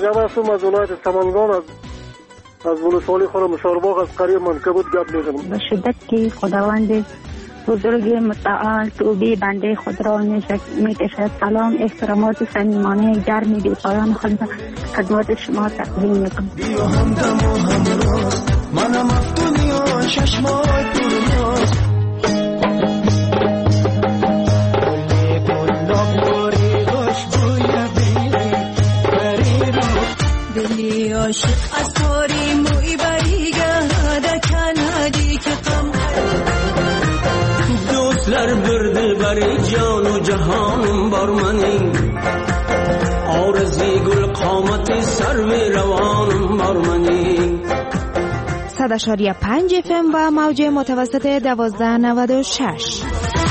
رجب هستم از ولایت سمنگان، از از ولسوالی خورم مشارباغ از قریه منکبوت گپ میزنم. به شدت که خداوند بزرگ متعال توبه بنده خود را میکشد. سلام، احترامات صمیمانه گرمی بی پایان خود خدمت شما تقدیم میکنم. بیا همدم و همراز منم از دنیا چشمای پرناز دلی عاشق از تاری موی بریگه دکن هدی که قم دوستلر برده بری جان و جهانم بر منی آرزی گل قامت سر و روانم بر منی. صد اشاریه پنج اف ام و موج متوسط دوازده نود و شش.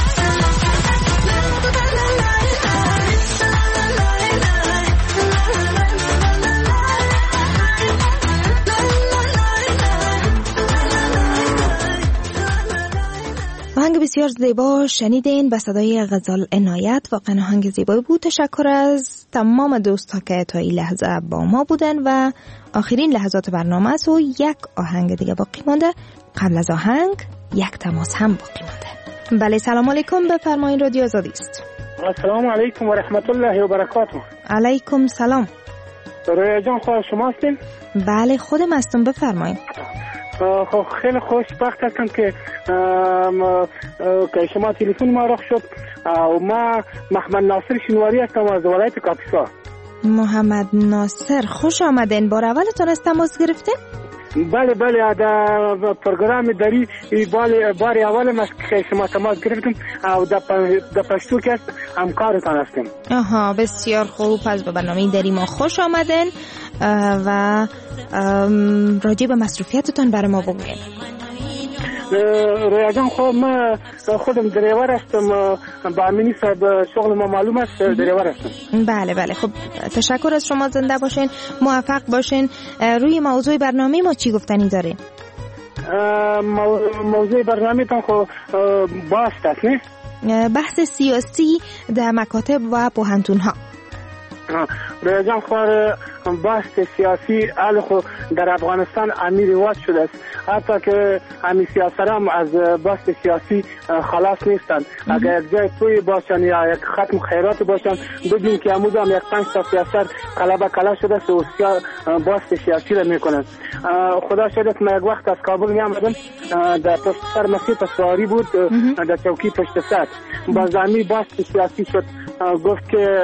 آهنگ بسیار زیبا شنیدین به صدای غزال عنایت. واقعا آهنگ زیبایی بود. تشکر از تمام دوست ها که تا این لحظه با ما بودن و آخرین لحظات برنامه است و یک آهنگ دیگه باقی مونده. قبل از آهنگ یک تماس هم باقی مونده. بله، سلام علیکم، بفرمایید، رادیو آزادی است. السلام علیکم و رحمت الله و برکاته. علیکم سلام. رویا جان خواهر شما هستین؟ بله خودم هستم، بفرمایید. خب خیلی خوشبخت هستم که که شما تلفن ما رخ شد و ما محمد ناصر شنواری هستم از ولایت کاپیسا. محمد ناصر، خوش آمدین. بار اول تونست تماس گرفتین؟ بله بله، در پروگرام داری بار بار اول ما که شما تماس گرفتیم و در پشتو که همکارتان هستیم. آها، بسیار خوب. پس به برنامه داری ما خوش آمدین و راجع به مصروفیتتان برای ما بگوین. رویا جان، خب ما خودم دریور هستم، با امینی صاحب شغل ما معلوم است، دریور هستم. بله بله، خب تشکر از شما. زنده باشین، موفق باشین. روی موضوع برنامه ما چی گفتنی دارین؟ موضوع برنامه تان خب باست است نه؟ بحث سیاسی در مکاتب و پوهنتون ها. رویا جان، خب بحث سیاسی الخو در افغانستان امیر رواج شده است، حتی که همین سیاسران از بحث سیاسی خلاص نیستند. اگر یک جای توی باشن یا یک ختم خیرات باشن، ببین که امروز هم یک پنج تا سیاست قلبه کلا شده است و بحث سیاسی را میکنند. خدا شاید من یک وقت از کابل می آمدم، در پشت سر مسجد سواری بود، در چوکی پشت سر باز همین بحث سیاسی شد. گفت که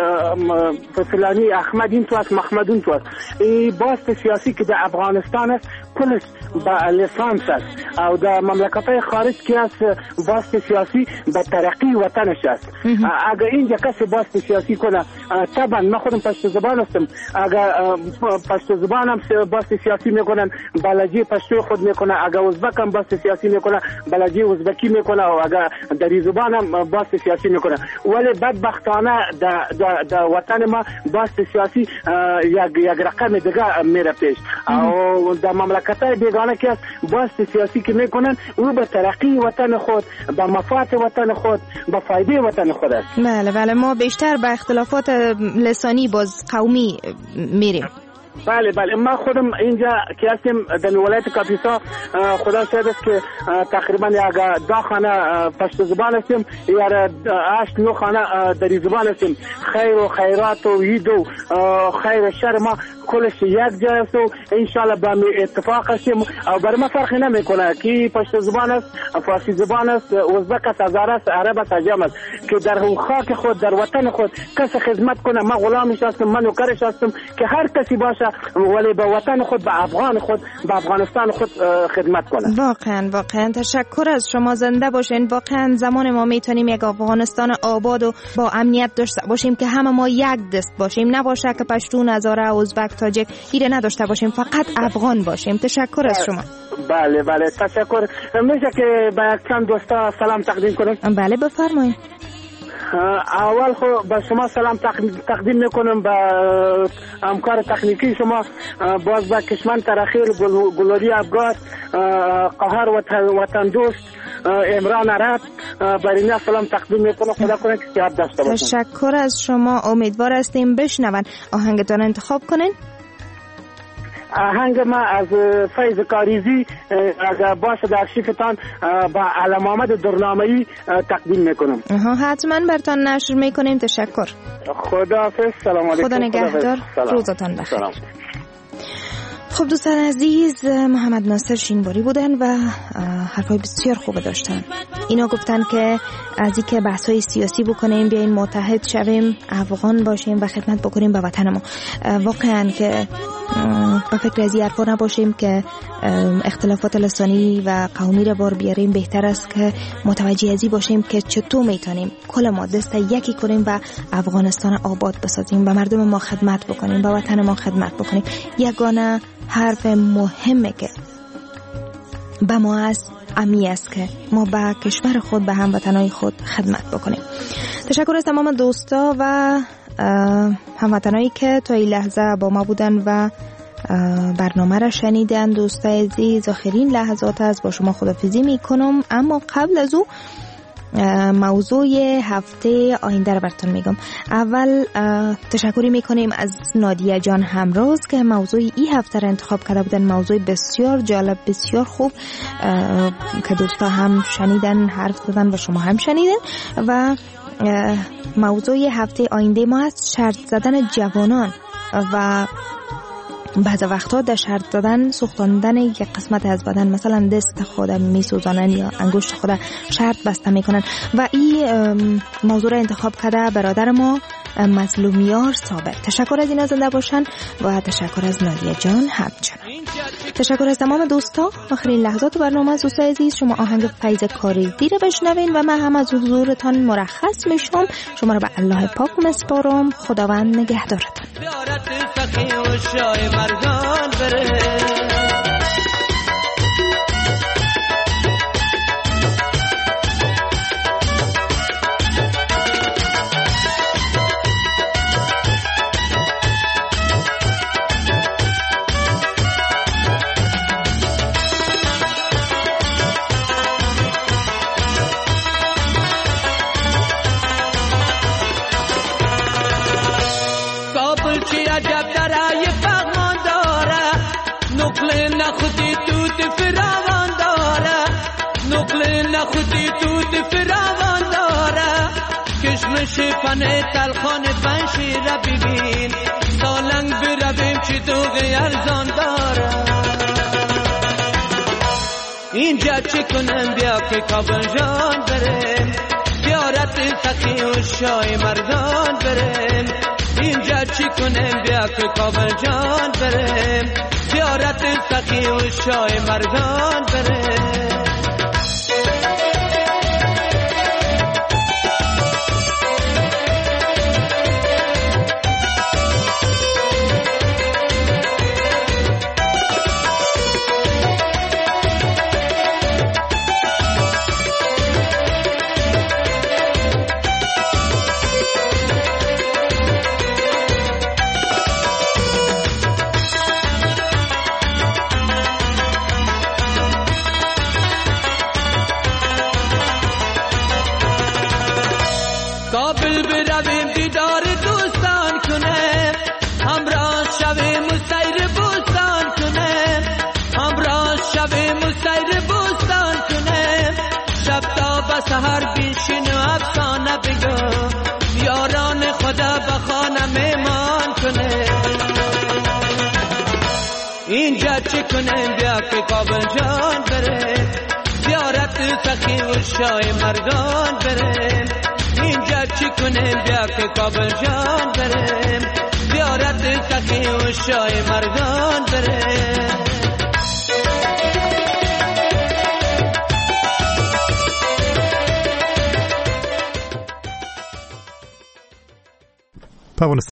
فلانی احمد این تو است، محمد اون تو است. این بحث سیاسی که در افغانستان است کلش با لسانس است او در مملکت‌های خارج که است بحث سیاسی به ترقی وطنش است. اگر اینجا کسی بحث سیاسی کنه، طبعا من خودم پشت زبان هستم، اگر پشت زبان هم بحث سیاسی میکنن بلجی پشتو خود میکنه، اگر ازبک هم بحث سیاسی میکنه بلجی ازبکی میکنه، و اگر دری زبان هم بحث سیاسی میکنه. ولی بدبختانه در در وطن ما بحث سیاسی یک یک رقم دیگه میره پیش او در مملکت‌های بیگانه که بحث سیاسی که میکنن او به ترقی وطن خود، به مفاد وطن خود، به فایده وطن خود است. بله بله، ما بیشتر به اختلافات لسانی باز قومی میریم. بله بله، ما خودم اینجا که هستیم در ولایت کاپیسا، خدا شاید است که تقریبا یک دو خانه پشت زبان هستیم، یا هشت نو خانه دری زبان هستیم. خیر و خیرات و عید و خیر و شر ما کلش یک جای است و انشالله با اتفاق هستیم و برای ما فرقی نمیکنه که پشت زبان است، فارسی زبان است، ازبک است، هزاره است، عرب است، عجم است، که در خاک خود در وطن خود کسی خدمت کنه. ما غلامش هستم، من نوکرش هستم، که هر کسی باشه ولی به وطن خود، به افغان خود، به افغانستان خود خدمت کنه. واقعا واقعا تشکر از شما. زنده باشین. واقعا زمان ما میتونیم یک افغانستان آباد و با امنیت داشته باشیم که همه ما یک دست باشیم، نباشه که پشتون، هزاره، ازبک، تاجک ایره نداشته باشیم، فقط افغان باشیم. تشکر از شما. بله بله تشکر. میشه که به یک چند دوستا سلام تقدیم کنم؟ بله بفرمایید. اول خب به شما سلام تقدیم میکنم، به همکار تکنیکی شما، باز به کشمن ترخیل، گلوری افگار، قهر وطن دوست، امران عرب، برینه سلام تقدیم میکنم. خدا کنه که صحت داشته باشم. تشکر از شما. امیدوار هستیم بشنون. آهنگتان انتخاب کنین. آهنگ ما از فیض کاریزی اگر باشه در شیفتان با علم محمد درنامه‌ای تقدیم میکنم. حتما برتان نشر میکنیم. تشکر. خداحافظ. سلام علیکم. خدا نگهدار. روزتان بخیر. خب دوستان عزیز، محمد ناصر شینباری بودن و حرفای بسیار خوب داشتن. اینا گفتن که از اینکه بحث‌های سیاسی بکنیم بیاین متحد شویم، افغان باشیم و خدمت بکنیم به وطن ما. واقعا که با فکر از این حرفا نباشیم که اختلافات لسانی و قومی را بار بیاریم. بهتر است که متوجه ازی باشیم که چطور میتونیم کل ما دست یکی کنیم و افغانستان آباد بسازیم، به مردم ما خدمت بکنیم، به وطن ما خدمت بکنیم. یگانه حرف مهمه که به ما است امی است که ما به کشور خود، به هموطنای خود خدمت بکنیم. تشکر از تمام دوستا و هموطنایی که تا این لحظه با ما بودن و برنامه را شنیدن. دوستای عزیز، آخرین لحظات از با شما خداحافظی میکنم، اما قبل از او موضوع هفته آینده رو براتون میگم. اول تشکری میکنیم از نادیه جان همراز که موضوع این هفته رو انتخاب کرده بودن. موضوع بسیار جالب، بسیار خوب که دوستا هم شنیدن، حرف زدن و شما هم شنیدن. و موضوع هفته آینده ما است شرط زدن جوانان و بعض وقتا در شرط زدن سوختاندن یک قسمت از بدن، مثلا دست خود میسوزانن یا انگشت خود شرط بسته میکنن. و این موضوع را انتخاب کرده برادر ما مظلومیار صابر. تشکر از این زنده باشن و تشکر از نادیه جان همچنان. تشکر از تمام دوستا. آخرین لحظات برنامه از دوستای عزیز، شما آهنگ فیض کاریزی رو بشنوین و من هم از حضورتان مرخص میشم. شما رو به الله پاک مسپارم. خداوند نگهدارتان. نخودی توت فراوان داره، نقل نخودی توت فراوان داره، کشمش پنه تلخان پنشی را ببین، سالنگ برویم چی دوغی ارزان داره. اینجا چی کنم بیا که کابل جان بریم، زیارت سخی و شای مردان بریم. اینجا چی کنم بیا که کابل جان بریم، زیارت سخی و شای مردان بریم. سهر بیشین و افسانه بگو، یاران خدا بخانه میمان کنه. اینجا چی کنیم بیا که کابل جان بریم، زیارت سخی و شای مردان بریم. اینجا چی کنیم بیا که کابل جان بریم، زیارت سخی و شای مردان بریم. پاونستان